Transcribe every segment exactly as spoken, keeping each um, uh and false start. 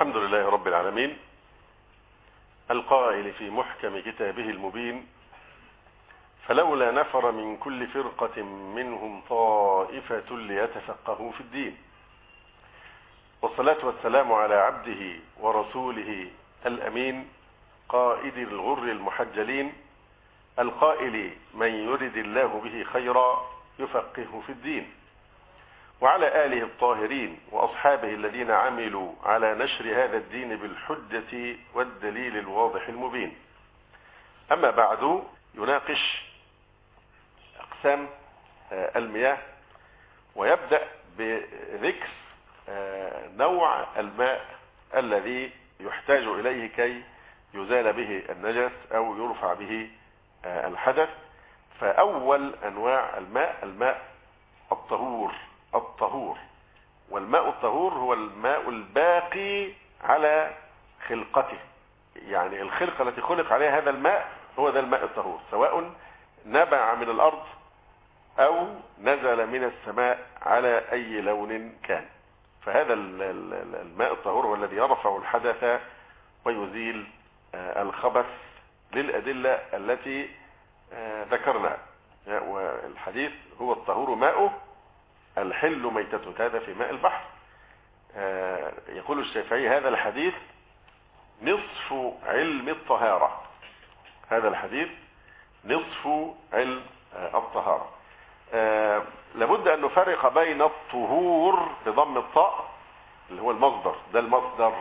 الحمد لله رب العالمين، القائل في محكم كتابه المبين: فلولا نفر من كل فرقة منهم طائفة ليتفقهوا في الدين. والصلاة والسلام على عبده ورسوله الأمين، قائد الغر المحجلين، القائل: من يرد الله به خيرا يفقهه في الدين، وعلى آله الطاهرين وأصحابه الذين عملوا على نشر هذا الدين بالحجة والدليل الواضح المبين. أما بعد، يناقش أقسام المياه، ويبدأ بذكر نوع الماء الذي يحتاج إليه كي يزال به النجس أو يرفع به الحدث. فأول أنواع الماء الماء الطهور الطهور والماء الطهور هو الماء الباقي على خلقته، يعني الخلقة التي خلق عليها هذا الماء هو ذا الماء الطهور، سواء نبع من الأرض أو نزل من السماء على أي لون كان. فهذا الماء الطهور هو الذي يرفع الحدث ويزيل الخبث للأدلة التي ذكرنا. والحديث هو الطهور ماؤه الحل ميتته، هذا في ماء البحر. يقول الشافعي: هذا الحديث نصف علم الطهارة. هذا الحديث نصف علم الطهارة. لابد أن نفرق بين الطهور بضم الطاء اللي هو المصدر، ده المصدر،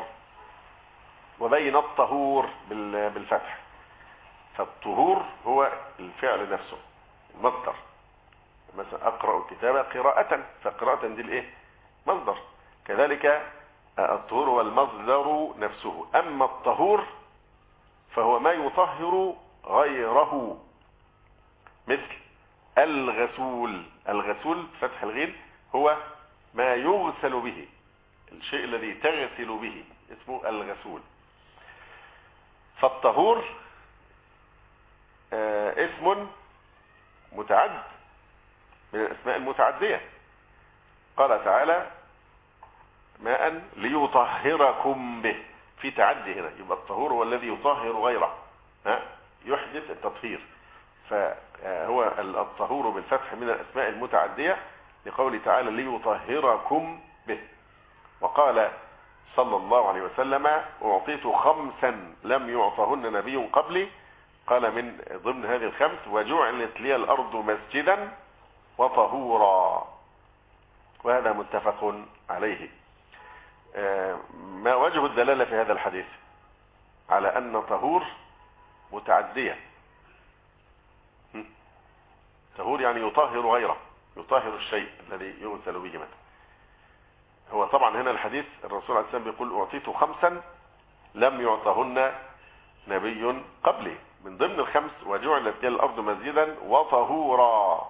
وبين الطهور بالفتح. فالطهور هو الفعل نفسه، المصدر. مثلا أقرأ الكتاب قراءة، فقراءة دي الايه؟ مصدر. كذلك الطهور هو المصدر نفسه. أما الطهور فهو ما يطهر غيره، مثل الغسول. الغسول فتح الغين هو ما يغسل به، الشيء الذي تغسل به اسمه الغسول. فالطهور اسم متعد من الأسماء المتعدية. قال تعالى: ماء ليطهركم به، في تعدي هنا، يبقى الطهور هو الذي يطهر غيره، ها؟ يحدث التطهير. فهو الطهور بالفتح من الأسماء المتعدية، لقوله تعالى: ليطهركم به. وقال صلى الله عليه وسلم: أعطيت خمسا لم يعطهن نبي قبلي. قال من ضمن هذه الخمس: وجعلت لي الأرض مسجدا وطهورا. وهذا متفق عليه. ما وجه الدلالة في هذا الحديث على أن طهور متعدية؟ طهور يعني يطهر غيره، يطهر الشيء الذي يغسل به مثلا. هو طبعا هنا الحديث الرسول عليه السلام بيقول: أعطيت خمسا لم يعطهن نبي قبلي. من ضمن الخمس: وجعلت لي الأرض مسجدا وطهورا.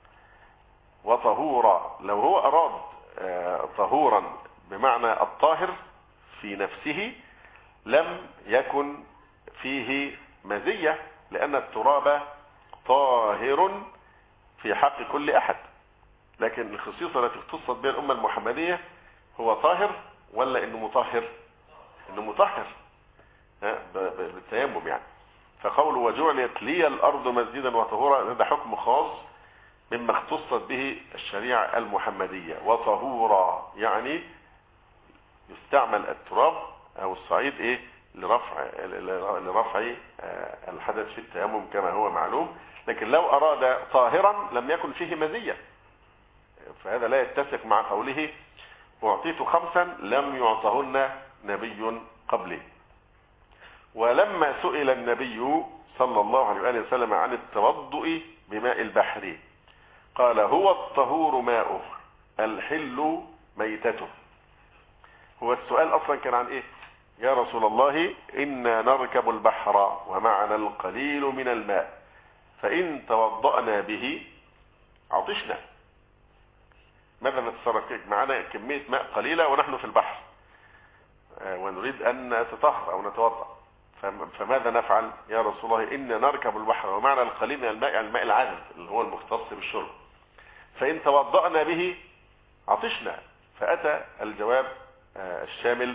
وطهورا لو هو أراد طهورا بمعنى الطاهر في نفسه لم يكن فيه مزية، لأن التراب طاهر في حق كل أحد. لكن الخصيصة التي اختصت بها الأمة المحمدية هو طاهر ولا إنه مطهر؟ إنه مطهر بالتيمم يعني. فقول وجعلت لي الأرض مسجدا وطهورا هذا حكم خاص مما اختصت به الشريعة المحمدية. وطهورا يعني يستعمل التراب أو الصعيد إيه لرفع لرفع الحدث في التيمم كما هو معلوم. لكن لو أراد طاهرا لم يكن فيه مزية، فهذا لا يتسق مع قوله: أعطيت خمسا لم يعطهن نبي قبلي. ولما سئل النبي صلى الله عليه وآله وسلم عن التوضؤ بماء البحر قال: هو الطهور ماؤه الحل ميتته. هو السؤال أصلا كان عن إيه؟ يا رسول الله، إنا نركب البحر ومعنا القليل من الماء، فإن توضأنا به عطشنا. ماذا نتصرف؟ معنا كمية ماء قليلة ونحن في البحر ونريد أن نتطهر أو نتوضأ، فماذا نفعل يا رسول الله؟ إنا نركب البحر ومعنا القليل من الماء، يعني الماء العذب اللي هو المختص بالشرب، فإن توضأنا به عطشنا. فأتى الجواب الشامل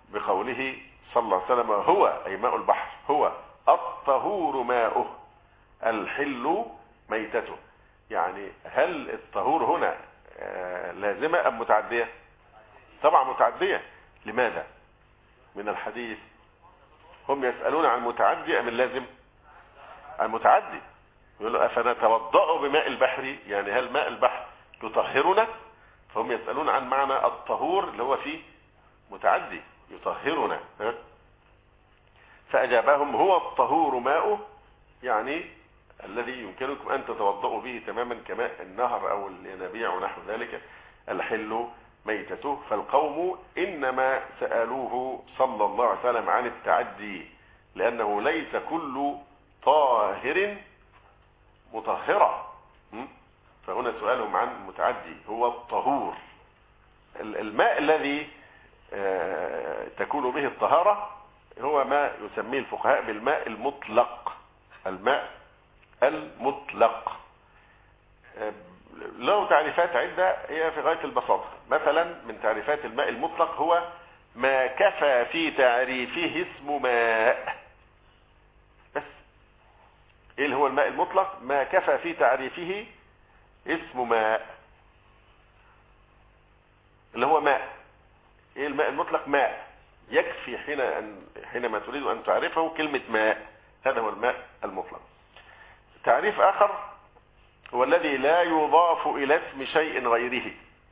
بقوله صلى الله عليه وسلم هو أي ماء البحر هو الطهور ماؤه الحل ميتته. يعني هل الطهور هنا لازمة أم متعدية؟ طبعا متعدية. لماذا؟ من الحديث هم يسألون عن متعدي أم اللازم؟ عن متعدي. يقولوا أفنتوضأ بماء البحر، يعني هل ماء البحر يطهرنا؟ فهم يسألون عن معنى الطهور اللي هو فيه متعدي يطهرنا. فأجابهم هو الطهور ماؤه، يعني الذي يمكنكم أن تتوضأوا به تماما كماء النهر أو الينابيع ونحو ذلك الحل ميتته. فالقوم إنما سألوه صلى الله عليه وسلم عن التعدي، لأنه ليس كل طاهر مطهرة. فهنا سؤالهم عن المتعدي هو الطهور. الماء الذي تكون به الطهارة هو ما يسميه الفقهاء بالماء المطلق. الماء المطلق له تعريفات عدة هي في غاية البساطة. مثلا من تعريفات الماء المطلق هو ما كفى في تعريفه اسم ماء. بس ايه اللي هو الماء المطلق؟ ما كفى في تعريفه اسم ماء، اللي هو ماء. ايه الماء المطلق؟ ماء يكفي حين أن حينما تريد أن تعرفه كلمة ماء، هذا هو الماء المطلق. تعريف آخر هو الذي لا يضاف إلى اسم شيء غيره،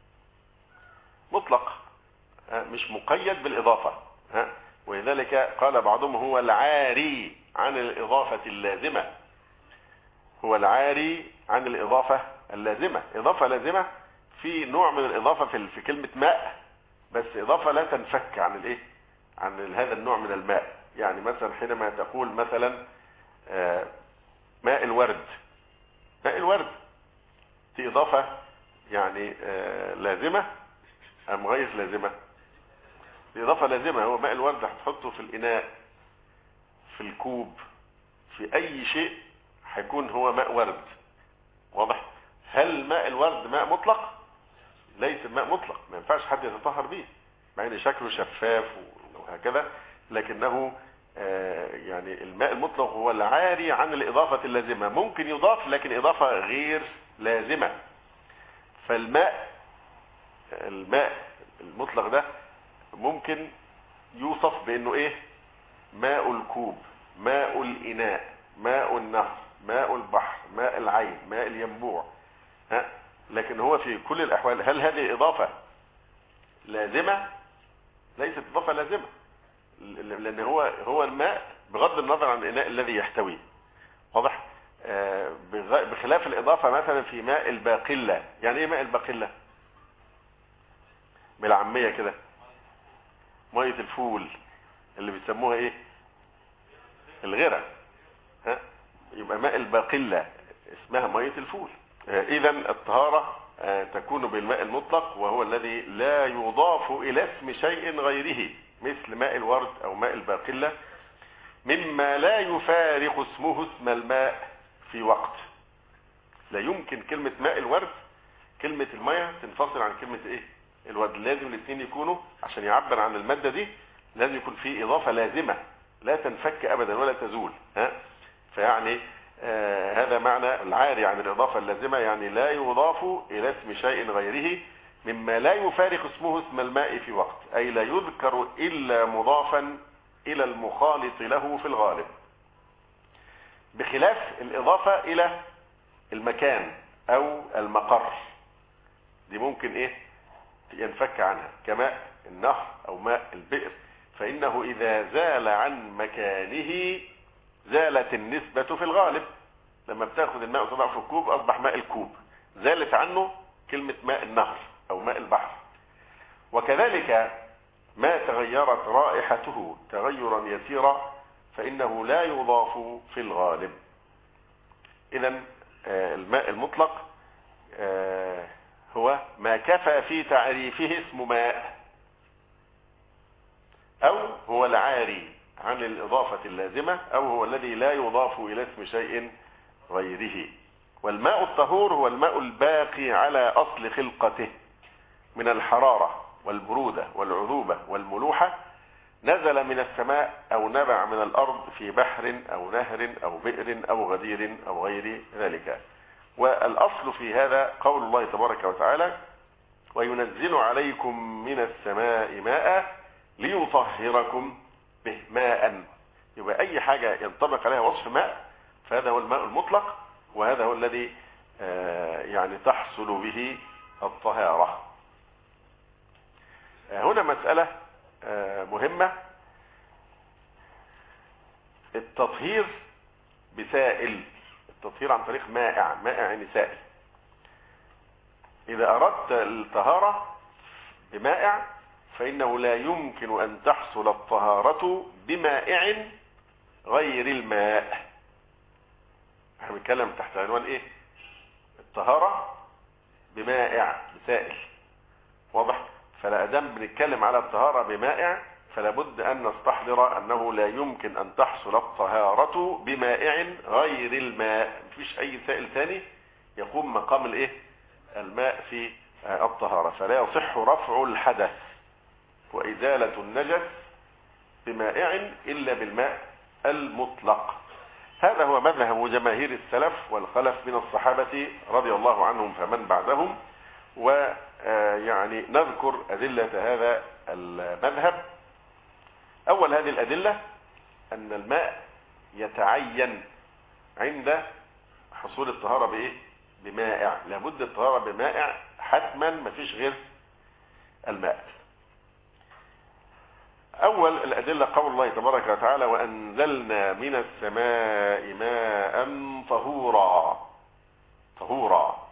مطلق مش مقيد بالإضافة. ولذلك قال بعضهم هو العاري عن الإضافة اللازمة. هو العاري عن الإضافة اللازمة. إضافة لازمة في نوع من الإضافة في كلمة ماء، بس إضافة لا تنفك عن الإيه؟ عن هذا النوع من الماء. يعني مثلا حينما تقول مثلا ماء الورد، ماء الورد دي إضافة يعني لازمة أم غير لازمة؟ دي إضافة لازمة. هو ماء الورد هتحطه في الإناء، في الكوب، في أي شيء هيكون هو ماء ورد. واضح؟ هل ماء الورد ماء مطلق؟ ليس ماء مطلق، ما ينفعش حد يتطهر به، مع ان شكله شفاف وهكذا، لكنه يعني الماء المطلق هو العاري عن الإضافة اللازمة. ممكن يضاف لكن إضافة غير لازمة. فالماء الماء المطلق ده ممكن يوصف بأنه إيه؟ ماء الكوب، ماء الإناء، ماء النهر، ماء البحر، ماء العين، ماء الينبوع. ها؟ لكن هو في كل الأحوال هل هذه إضافة لازمة؟ ليست إضافة لازمة، لأن هو هو الماء بغض النظر عن الإناء الذي يحتويه. واضح؟ آه بخلاف الإضافة مثلا في ماء الباقلة. يعني إيه ماء الباقلة؟ بالعامية كده، مية الفول اللي بيسموها إيه؟ الغرة. ها؟ يبقى ماء الباقلة اسمها مية الفول. آه إذا الطهارة آه تكون بالماء المطلق، وهو الذي لا يضاف إلى اسم شيء غيره، مثل ماء الورد أو ماء الباقلة، مما لا يفارق اسمه اسم الماء في وقت. لا يمكن كلمة ماء الورد، كلمة الماء تنفصل عن كلمة إيه؟ الورد. لازم الاثنين يكونوا، عشان يعبر عن المادة دي لازم يكون في إضافة لازمة لا تنفك أبدا ولا تزول. ها؟ فيعني آه هذا معنى العاري عن الإضافة اللازمة، يعني لا يضاف إلى اسم شيء غيره مما لا يفارق اسمه اسم الماء في وقت، أي لا يذكر إلا مضافا إلى المخالط له في الغالب، بخلاف الإضافة إلى المكان أو المقر. دي ممكن إيه؟ ينفك عنها، كماء النهر أو ماء البئر، فإنه إذا زال عن مكانه زالت النسبة في الغالب. لما بتاخد الماء وتضع في الكوب أصبح ماء الكوب، زالت عنه كلمة ماء النهر أو ماء البحر. وكذلك ما تغيرت رائحته تغيرا يسيرا فإنه لا يضاف في الغالب. إذن الماء المطلق هو ما كفى في تعريفه اسم ماء، أو هو العاري عن الإضافة اللازمة، أو هو الذي لا يضاف إلى اسم شيء غيره. والماء الطهور هو الماء الباقي على أصل خلقته من الحرارة والبرودة والعذوبة والملوحة، نزل من السماء أو نبع من الأرض في بحر أو نهر أو بئر أو غدير أو غير ذلك. والأصل في هذا قول الله تبارك وتعالى: وينزل عليكم من السماء ماء ليطهركم به. ماء، يبقى أي حاجة ينطبق عليها وصف ماء فهذا هو الماء المطلق، وهذا هو الذي يعني تحصل به الطهارة. هنا مسألة مهمة: التطهير بسائل، التطهير عن طريق مائع. مائع يعني سائل. إذا أردت الطهارة بمائع فإنه لا يمكن أن تحصل الطهارة بمائع غير الماء. احنا بنتكلم تحت عنوان ايه؟ الطهارة بمائع، بسائل. واضح؟ فلا دام بنتكلم على الطهارة بمائع فلا بد أن نستحضر أنه لا يمكن أن تحصل الطهارة بمائع غير الماء. مفيش أي سائل ثاني يقوم مقام الايه؟ الماء في الطهارة. فلا يصح رفع الحدث وإزالة النجس بمائع إلا بالماء المطلق. هذا هو مذهب جماهير السلف والخلف من الصحابة رضي الله عنهم فمن بعدهم. ويعني نذكر أدلة هذا المذهب. أول هذه الأدلة أن الماء يتعين عند حصول الطهارة بإيه؟ بمائع. لابد الطهارة بمائع حتما، ما فيش غير الماء. أول الأدلة قول الله تبارك وتعالى: وأنزلنا من السماء ماء طهورا. طهورا،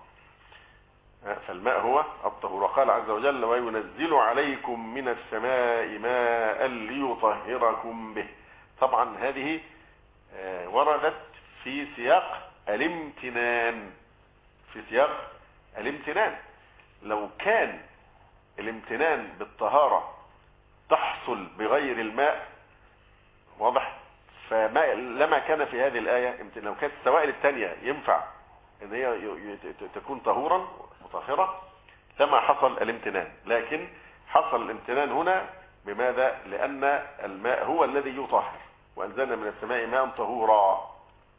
فالماء هو الطهور. قال عز وجل: وينزل عليكم من السماء ماء ليطهركم به. طبعا هذه وردت في سياق الامتنان، في سياق الامتنان. لو كان الامتنان بالطهارة تحصل بغير الماء، واضح، فما لما كان في هذه الآية امتنان. لو كانت السوائل الثانية ينفع ان هي تكون طهورا مطهرة لما حصل الامتنان، لكن حصل الامتنان هنا بماذا؟ لأن الماء هو الذي يطهر. وأنزلنا من السماء ماء طهورا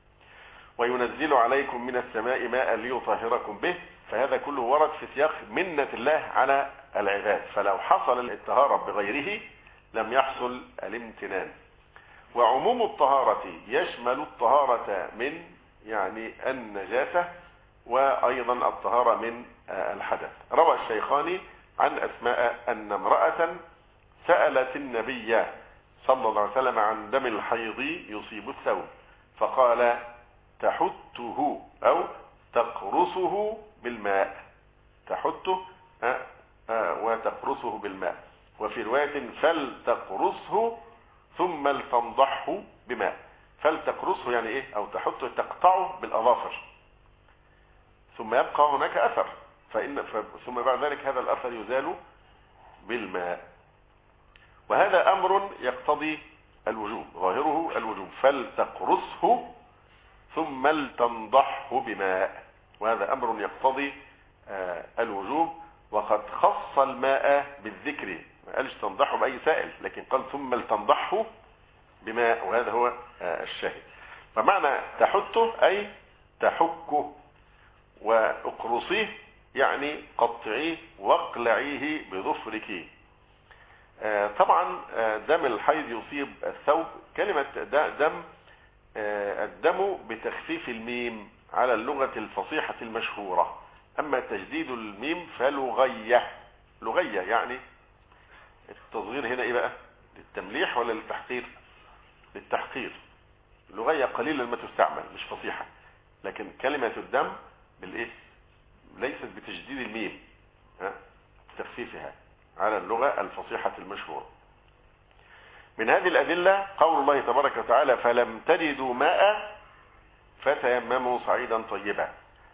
وينزل عليكم من السماء ماء ليطهركم به. فهذا كله ورد في سياق منة الله على العباد، فلو حصل الطهارة بغيره لم يحصل الامتنان. وعموم الطهارة يشمل الطهارة من يعني النجاسة وأيضا الطهارة من الحدث. روى الشيخان عن أسماء أن امرأة سألت النبي صلى الله عليه وسلم عن دم الحيض يصيب الثوب، فقال: تحته أو تقرصه بالماء. تحته وتقرصه بالماء. وفي رواية: فلتقرصه ثم لتنضحه بماء. فلتقرصه يعني ايه؟ او تحطه، تقطعه بالاظافر ثم يبقى هناك اثر، فإن ثم بعد ذلك هذا الاثر يزال بالماء. وهذا امر يقتضي الوجوب، ظاهره الوجوب. فلتقرصه ثم لتنضحه بماء، وهذا امر يقتضي الوجوب. وقد خص الماء بالذكر، ما قالش تنضحه باي سائل، لكن قال ثم لتنضحه بماء، وهذا هو الشاهد. فمعنى تحته أي تحكه، وأقرصيه يعني قطعيه واقلعيه بظفرك. طبعا دم الحيض يصيب الثوب. كلمة دم، الدم بتخفيف الميم على اللغة الفصيحة المشهورة، أما تجديد الميم فلغية. لغية يعني التصغير هنا إيه بقى؟ للتمليح ولا للتحقير؟ للتحقير. لغية قليلا ما تستعمل، مش فصيحة. لكن كلمة الدم بالإيه؟ ليست بتجديد الميم، ها؟ تخفيفها على اللغة الفصيحة المشهورة. من هذه الأدلة قول الله تبارك وتعالى: فلم تجدوا ماء فتيمموا صعيدا طيبا.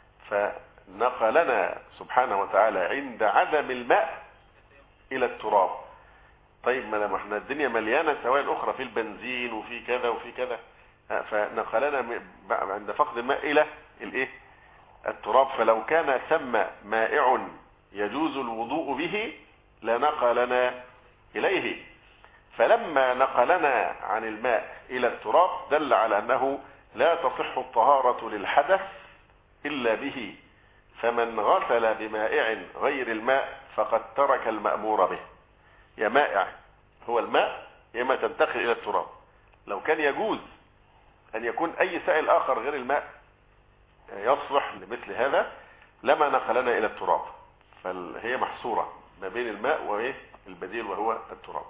فنقلنا سبحانه وتعالى عند عدم الماء إلى التراب. طيب ما احنا الدنيا مليانة سوائل أخرى، في البنزين وفي كذا وفي كذا، فنقلنا عند فقد الماء إلى الإيه؟ التراب. فلو كان ثم مائع يجوز الوضوء به لنقلنا إليه. فلما نقلنا عن الماء إلى التراب دل على أنه لا تصح الطهارة للحدث إلا به، فمن غسل بمائع غير الماء فقد ترك المأمور به. يا مائع هو الماء يا إما تنتقل إلى التراب. لو كان يجوز أن يكون أي سائل آخر غير الماء يصلح لمثل هذا لما نقلنا إلى التراب، فهي محصورة ما بين الماء والبديل وهو التراب.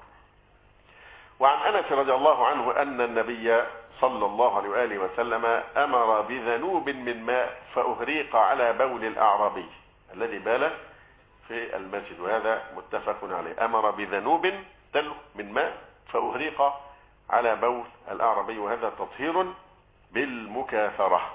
وعن أنس رضي الله عنه أن النبي صلى الله عليه وآله وسلم أمر بذنوب من ماء فأهريق على بول الأعرابي الذي بال في المسجد، وهذا متفق عليه. أمر بذنوب دلو من ماء فأهريق على بول الأعرابي، وهذا تطهير بالمكاثرة.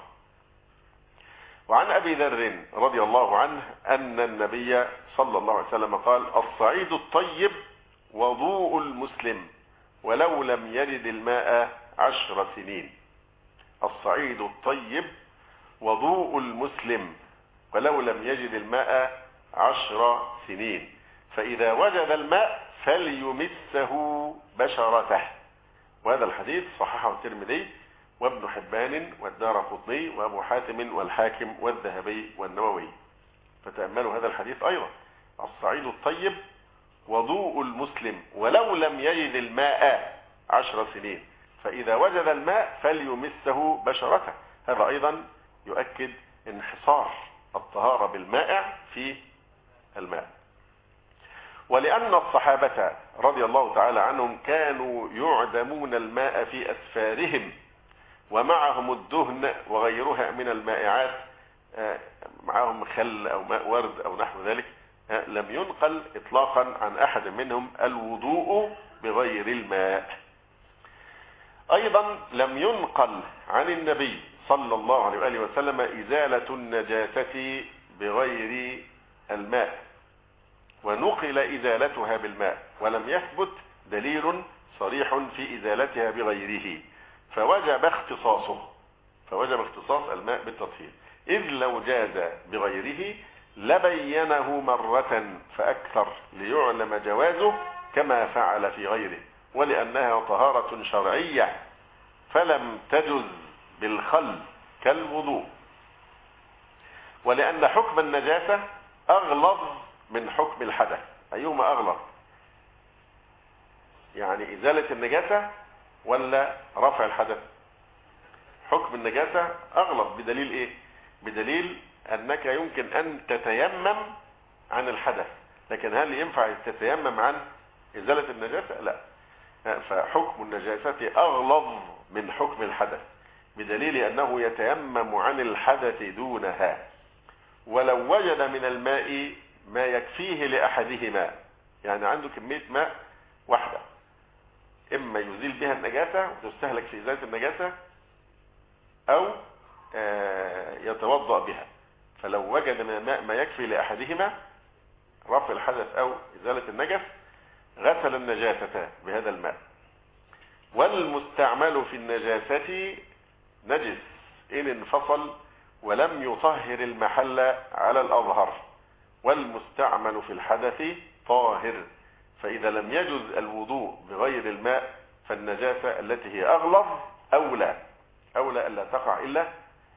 وعن أبي ذر رضي الله عنه أن النبي صلى الله عليه وسلم قال: الصعيد الطيب وضوء المسلم ولو لم يرد الماء عشر سنين. الصعيد الطيب وضوء المسلم ولو لم يجد الماء عشر سنين، فإذا وجد الماء فليمسه بشرته. وهذا الحديث صححه الترمذي وابن حبان والدارقطني وأبو حاتم والحاكم والذهبي والنووي. فتأملوا هذا الحديث أيضا: الصعيد الطيب وضوء المسلم ولو لم يجد الماء عشر سنين، فإذا وجد الماء فليمسه بشرته. هذا أيضا يؤكد انحصار الطهارة بالمائع في الماء. ولأن الصحابة رضي الله تعالى عنهم كانوا يعدمون الماء في أسفارهم ومعهم الدهن وغيرها من المائعات، معهم خل أو ماء ورد أو نحو ذلك، لم ينقل إطلاقا عن أحد منهم الوضوء بغير الماء. أيضا لم ينقل عن النبي صلى الله عليه وآله وسلم إزالة النجاسة بغير الماء، ونقل إزالتها بالماء، ولم يثبت دليل صريح في إزالتها بغيره، فوجب اختصاصه فوجب اختصاص الماء بالتطهير، إذ لو جاز بغيره لبينه مرة فأكثر ليعلم جوازه كما فعل في غيره، ولأنها طهارة شرعية فلم تجز بالخل كالوضوء. ولأن حكم النجاسة أغلظ من حكم الحدث. أيهما أغلظ؟ يعني إزالة النجاسة ولا رفع الحدث؟ حكم النجاسة أغلظ. بدليل إيه؟ بدليل أنك يمكن أن تتيمم عن الحدث، لكن هل ينفع تتيمم عن إزالة النجاسة؟ لا. فحكم النجاسة أغلظ من حكم الحدث، بدليل أنه يتيمم عن الحدث دونها. ولو وجد من الماء ما يكفيه لأحدهما، يعني عنده كمية ماء واحدة إما يزيل بها النجاسة وتستهلك في إزالة النجاسة، أو يتوضأ بها، فلو وجد من الماء ما يكفي لأحدهما رفع الحدث أو إزالة النجس غسل النجاسة بهذا الماء. والمستعمل في النجاسة نجس إن انفصل ولم يطهر المحل على الأظهر، والمستعمل في الحدث طاهر، فإذا لم يجز الوضوء بغير الماء فالنجاسة التي هي أغلظ أولى أولى ألا تقع إلا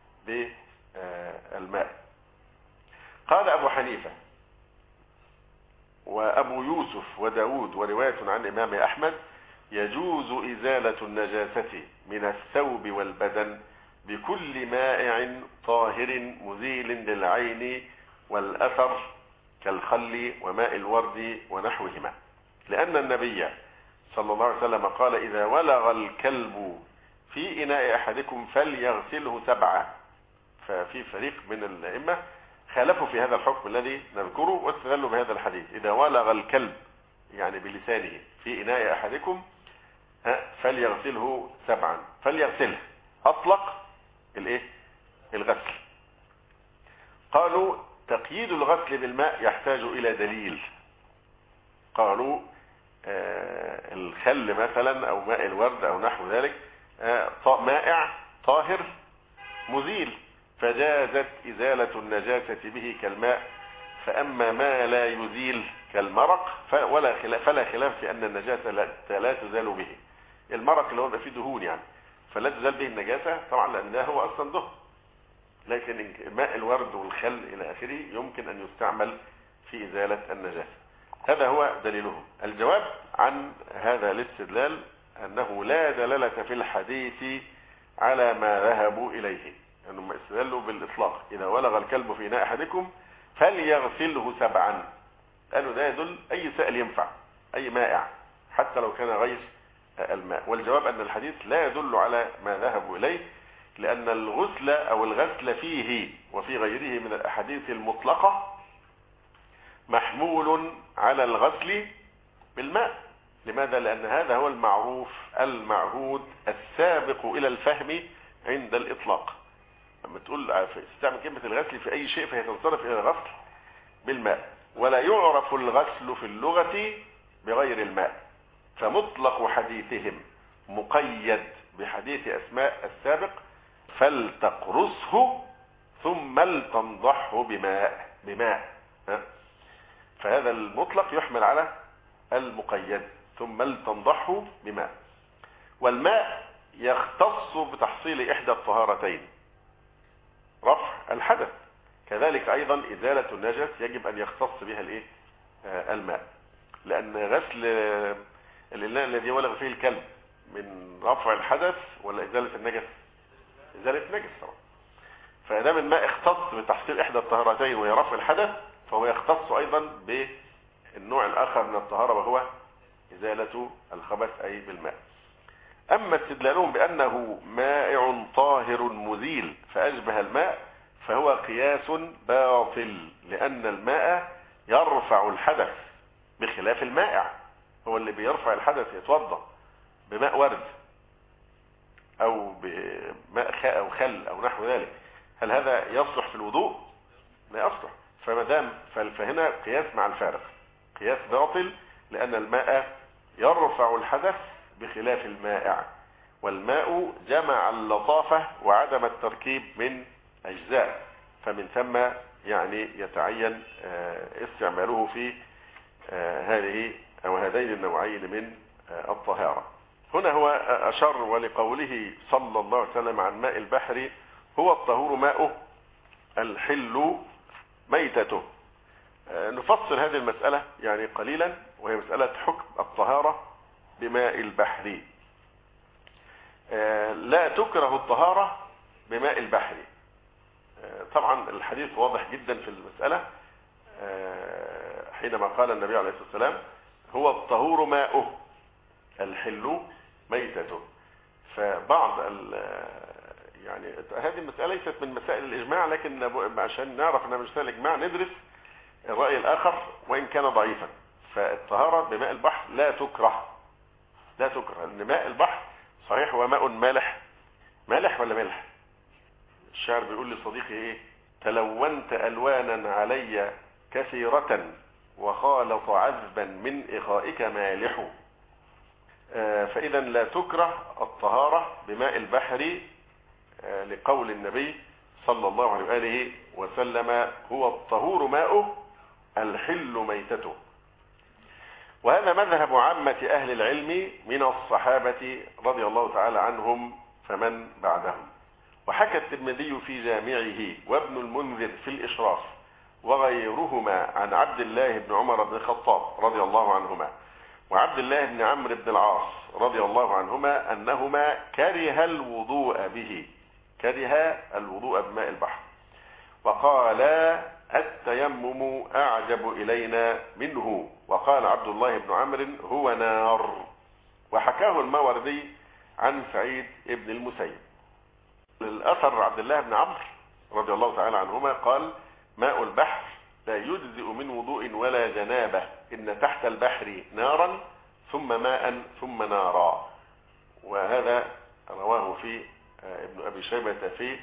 بالماء. قال أبو حنيفة وأبو يوسف وداود ورواية عن الإمام أحمد: يجوز إزالة النجاسة من الثوب والبدن بكل مائع طاهر مزيل للعين والأثر كالخل وماء الورد ونحوهما، لأن النبي صلى الله عليه وسلم قال: إذا ولغ الكلب في إناء أحدكم فليغسله سبعة. ففي فريق من الأئمة خالفوا في هذا الحكم الذي نذكره واستدلوا بهذا الحديث: إذا ولغ الكلب يعني بلسانه في إناء أحدكم فليغسله سبعا. فليغسله أطلق الإيه؟ الغسل. قالوا تقييد الغسل بالماء يحتاج إلى دليل. قالوا آه الخل مثلا أو ماء الورد أو نحو ذلك آه مائع طاهر مزيل، فجازت إزالة النجاسة به كالماء. فأما ما لا يزيل كالمرق ولا خلاف فلا خلاف في أن النجاسة لا تزال به. المرق اللي هو فيه دهون يعني، فلا تزال به النجاسة طبعا لأن ده هو أصلا دهن، لكن ماء الورد والخل إلى آخره يمكن أن يستعمل في إزالة النجاسة. هذا هو دليلهم. الجواب عن هذا الاستدلال أنه لا دلالة في الحديث على ما ذهبوا إليه، أنهم استدلوا بالإطلاق إذا ولغ الكلب في إناء أحدكم فليغسله سبعا. قالوا ده يدل أي سائل ينفع، أي مائع حتى لو كان غير الماء. والجواب أن الحديث لا يدل على ما ذهبوا إليه، لأن الغسل أو الغسل فيه وفي غيره من الأحاديث المطلقة محمول على الغسل بالماء. لماذا؟ لأن هذا هو المعروف المعهود السابق إلى الفهم عند الإطلاق. لما تقول تستعمل كلمة الغسل في أي شيء فهي تنصرف إلى الغسل بالماء، ولا يعرف الغسل في اللغة بغير الماء. فمطلق حديثهم مقيد بحديث أسماء السابق فلتقرصه ثم لتنضحه بماء بماء فهذا المطلق يحمل على المقيد ثم لتنضحه بماء. والماء يختص بتحصيل إحدى الطهارتين، رفع الحدث، كذلك أيضا إزالة النجس يجب أن يختص بها الإيه؟ الماء، لأن غسل الإناء الذي ولغ فيه الكلب من رفع الحدث ولا إزالة النجس؟ إزالة النجس طبعا. فإذا الماء اختص بتحصيل إحدى الطهارتين وهي رفع الحدث، فهو يختص أيضا بالنوع الآخر من الطهارة وهو إزالة الخبث أي بالماء. أما استدلالهم بأنه مائع طاهر مزيل فأشبه الماء فهو قياس باطل، لأن الماء يرفع الحدث بخلاف المائع. هو اللي بيرفع الحدث يتوضا بماء ورد أو بماء خاء أو خل أو نحو ذلك، هل هذا يصلح في الوضوء؟ لا يصلح. فما دام فهنا قياس مع الفارق، قياس باطل، لأن الماء يرفع الحدث بخلاف المائع، والماء جمع اللطافة وعدم التركيب من أجزاء، فمن ثم يعني يتعين استعماله في هذه أو هذين النوعين من الطهارة. هنا هو أشار ولقوله صلى الله عليه وسلم عن ماء البحر هو الطهور ماؤه الحل ميتته. نفصل هذه المسألة يعني قليلا، وهي مسألة حكم الطهارة بماء البحر. لا تكره الطهارة بماء البحر. طبعا الحديث واضح جدا في المسألة حينما قال النبي عليه الصلاة والسلام هو الطهور ماؤه الحل ميتته. فبعض يعني هذه المسألة ليست من مسائل الإجماع، لكن عشان نعرف أنها مش مسائل الإجماع ندرس الرأي الآخر وإن كان ضعيفا. فالطهارة بماء البحر لا تكره، لا تكره، لأن ماء البحر صحيح هو ماء مالح. مالح ولا ملح؟ الشاعر بيقول لصديقه ايه؟ تلونت ألوانا علي كثيرة وخالط عذبا من إخائك مالح. آه فإذا لا تكره الطهارة بماء البحر آه لقول النبي صلى الله عليه وآله وسلم هو الطهور ماؤه الحل ميتته. وهذا مذهب عامة أهل العلم من الصحابة رضي الله تعالى عنهم فمن بعدهم. وحكى الترمذي في جامعه وابن المنذر في الإشراف وغيرهما عن عبد الله بن عمر بن الخطاب رضي الله عنهما وعبد الله بن عمرو بن العاص رضي الله عنهما أنهما كره الوضوء به، كره الوضوء بماء البحر، وقال التيمم أعجب إلينا منه، وقال عبد الله بن عمرو هو نار. وحكاه الماوردي عن سعيد بن المسيب. الأثر عبد الله بن عمرو رضي الله تعالى عنهما قال ماء البحر لا يجزئ من وضوء ولا جنابة، إن تحت البحر نارا ثم ماء ثم نارا. وهذا رواه في ابن أبي شيبة في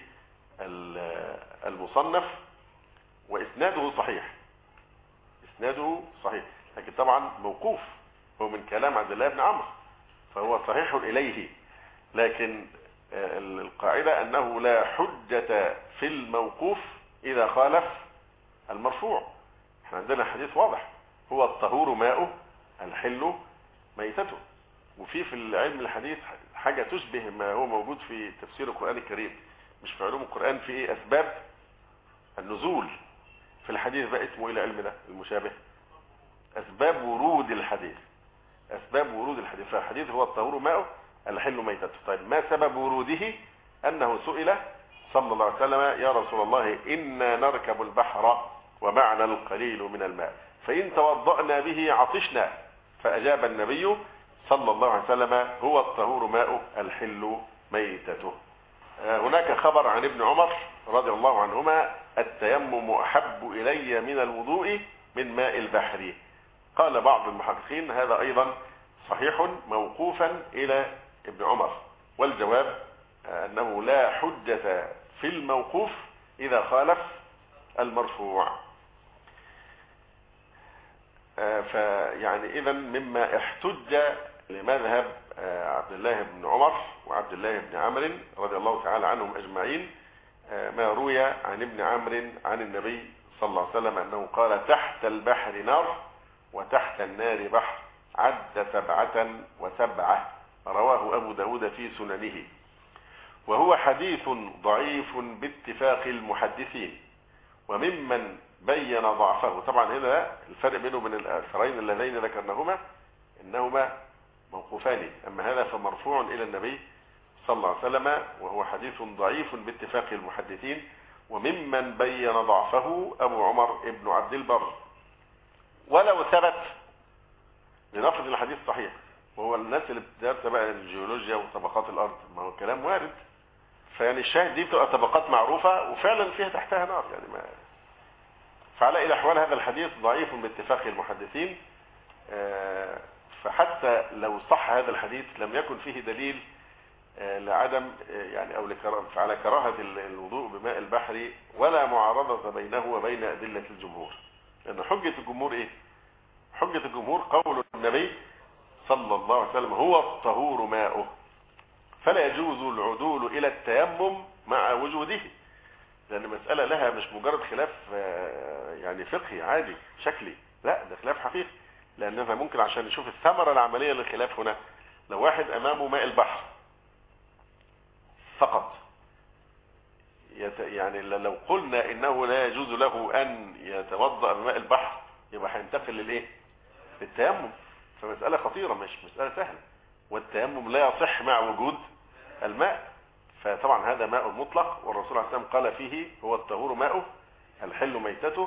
المصنف، وإسناده صحيح، إسناده صحيح، لكن طبعا موقوف، هو من كلام عبد الله بن عمرو فهو صحيح إليه، لكن القاعدة أنه لا حجة في الموقوف إذا خالف المرفوع. احنا عندنا حديث واضح هو الطهور ماؤه الحل ميتته. وفي في العلم الحديث حاجة تشبه ما هو موجود في تفسير القرآن الكريم، مش في علوم القرآن، في ايه اسباب النزول في الحديث بقى اسمه ايه العلم ده المشابه؟ اسباب ورود الحديث. اسباب ورود الحديث، فالحديث هو الطهور ماؤه الحل ميتته. طيب ما سبب وروده؟ انه سئل صلى الله عليه وسلم يا رسول الله إنا نركب البحر ومعنا القليل من الماء فإن توضأنا به عطشنا، فأجاب النبي صلى الله عليه وسلم هو الطهور ماؤه الحل ميتته. هناك خبر عن ابن عمر رضي الله عنهما التيمم أحب إلي من الوضوء من ماء البحر. قال بعض المحققين هذا أيضا صحيح موقوفا إلى ابن عمر، والجواب أنه لا حجة في الموقوف إذا خالف المرفوع. فيعني إذا مما احتج لمذهب عبد الله بن عمر وعبد الله بن عمرو رضي الله تعالى عنهم أجمعين ما روي عن ابن عمرو عن النبي صلى الله عليه وسلم أنه قال تحت البحر نار وتحت النار بحر عد سبعة وسبعة، رواه أبو داود في سننه، وهو حديث ضعيف باتفاق المحدثين. وممن بين ضعفه، طبعا هنا الفرق بينه وبين الآثرين اللذين ذكرناهما إنهما موقوفان، أما هذا فمرفوع إلى النبي صلى الله عليه وسلم وهو حديث ضعيف باتفاق المحدثين. وممن بين ضعفه أبو عمر ابن عبد البر. ولو ثبت لنفرض الحديث صحيح، وهو الناس اللي بتدرس بقى الجيولوجيا وطبقات الأرض، ما هو الكلام وارد، فيعني الشاهد دي بتبقى طبقات معروفة وفعلا فيها تحتها نار يعني ما. فعلى إلى أحوال هذا الحديث ضعيف باتفاق المحدثين. فحتى لو صح هذا الحديث لم يكن فيه دليل لعدم يعني أو على كراهة الوضوء بماء البحر ولا معارضة بينه وبين أدلة الجمهور. لأن حجة الجمهور إيه؟ حجة الجمهور قول النبي صلى الله عليه وسلم هو الطهور ماؤه، فلا يجوز العدول إلى التيمم مع وجوده، لأن مسألة لها مش مجرد خلاف يعني فقهي عادي شكلي، لا ده خلاف حقيقي. لأنها ممكن عشان نشوف الثمرة العملية للخلاف هنا، لو واحد أمامه ماء البحر فقط، يعني لو قلنا إنه لا يجوز له أن يتوضأ بماء البحر يبقى هينتقل للإيه؟ للتيمم. فمسألة خطيرة مش مسألة سهلة، والتيمم لا يصح مع وجود الماء. فطبعا هذا ماء مطلق، والرسول عليه الصلاة والسلام قال فيه هو الطهور ماؤه الحل ميتته،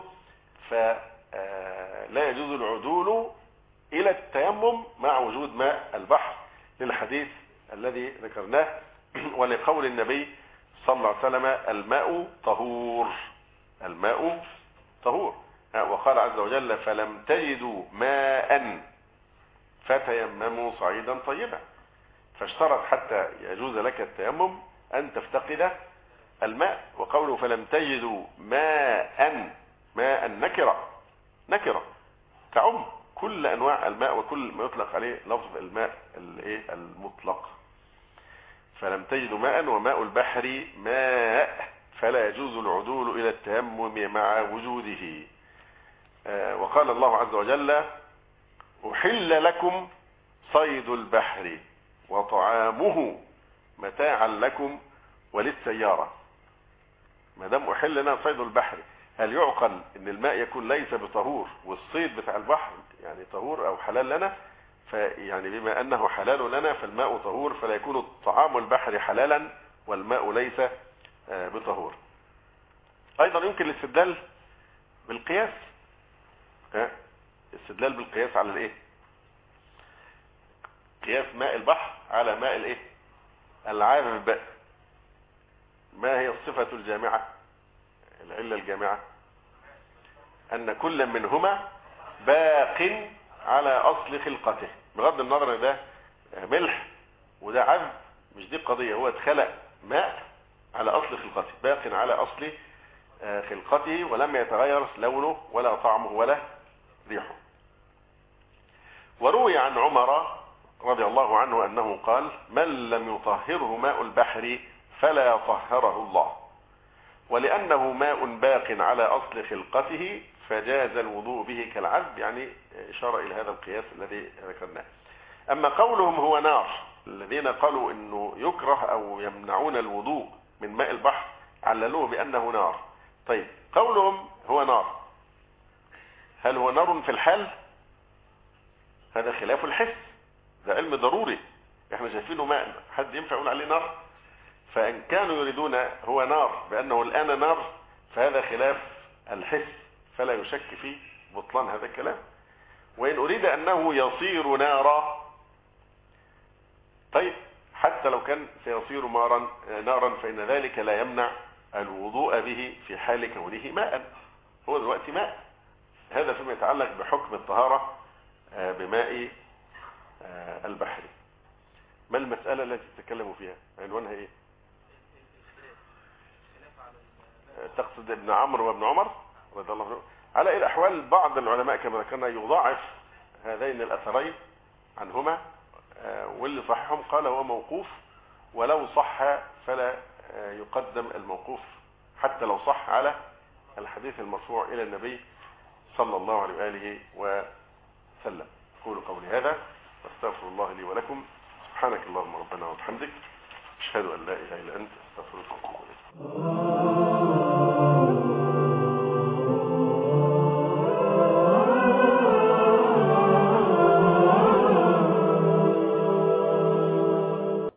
فلا يجوز العدول إلى التيمم مع وجود ماء البحر للحديث الذي ذكرناه ولقول النبي صلى الله عليه وسلم الماء طهور، الماء طهور. وقال عز وجل فلم تجدوا ماء فتيمموا صعيدا طيبا، فاشترط حتى يجوز لك التيمم أن تفتقد الماء. وقوله فلم تجدوا ماء، ماء نكرة، نكرة تعم كل أنواع الماء وكل ما يطلق عليه لفظ الماء المطلق. فلم تجدوا ماء وماء البحر ماء فلا يجوز العدول إلى التيمم مع وجوده. وقال الله عز وجل أحل لكم صيد البحر وطعامه متاعا لكم وللسيارة. ما دام أحل لنا صيد البحر، هل يعقل ان الماء يكون ليس بطهور والصيد بتاع البحر يعني طهور او حلال لنا؟ فيعني بما انه حلال لنا فالماء طهور، فلا يكون طعام البحر حلالا والماء ليس بطهور. ايضا يمكن الاستدلال بالقياس، استدلال بالقياس على الايه؟ قياس ماء البحر على ماء الايه؟ العذب. ما هي الصفة الجامعة، العلة الجامعة؟ أن كل منهما باق على أصل خلقته، بغض النظر ده ملح وده عذب، مش دي القضية، هو اتخلق ماء على أصل خلقته، باق على أصل خلقته ولم يتغير لونه ولا طعمه ولا ريحه. وروي عن عمر رضي الله عنه أنه قال من لم يطهره ماء البحر فلا طهره الله، ولأنه ماء باق على أصل خلقته فجاز الوضوء به كالعذب، يعني إشارة إلى هذا القياس الذي ذكرناه. أما قولهم هو نار، الذين قالوا إنه يكره أو يمنعون الوضوء من ماء البحر عللوه بأنه نار. طيب قولهم هو نار، هل هو نار في الحال؟ هذا خلاف الحس، ده علم ضروري، احنا شايفينه ماء، حد ينفع يقول عليه نار؟ فإن كانوا يريدون هو نار بأنه الآن نار فهذا خلاف الحس، فلا يشك في بطلان هذا الكلام. وإن أريد أنه يصير نارا، طيب حتى لو كان سيصير نارا نارا فإن ذلك لا يمنع الوضوء به في حال كونه ماء، هو دلوقتي ماء. هذا فيما يتعلق بحكم الطهارة بماء البحر. ما المسألة التي تتكلموا فيها؟ عنوانها ايه؟ تقصد ابن عمرو وابن عمر رضي الله عنه. على اي الاحوال بعض العلماء كما ذكرنا يضاعف هذين الاثرين عنهما، واللي صحهم قال هو موقوف، ولو صح فلا يقدم الموقوف حتى لو صح على الحديث المرفوع الى النبي صلى الله عليه وآله وسلم. أقول قولي هذا واستغفر الله لي ولكم. سبحانك اللهم ربنا وبحمدك، أشهد أن لا إله إلا أنت، أستغفرك وأتوب إليك.